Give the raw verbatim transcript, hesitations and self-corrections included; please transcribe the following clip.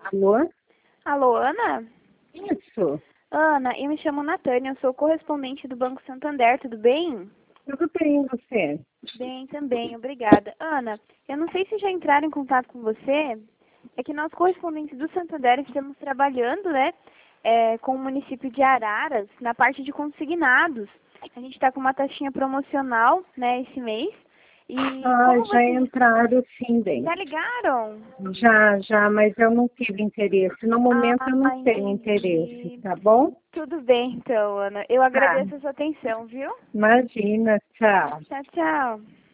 Alô? Alô, Ana? Isso. Ana, eu me chamo Natânia, eu sou correspondente do Banco Santander, tudo bem? Tudo bem, e você? Bem, também, obrigada. Ana, eu não sei se já entraram em contato com você, é que nós correspondentes do Santander estamos trabalhando, né, é, com o município de Araras, na parte de consignados. A gente está com uma taxinha promocional, né, esse mês. E Ah, como já vocês entraram sim, bem. já ligaram? Já, já, mas eu não tive interesse. No momento eu não Ah, tenho interesse, entendi. tá bom? Tudo bem, então, Ana. Eu Tá. agradeço a sua atenção, viu? Imagina, tchau. Tchau, tchau.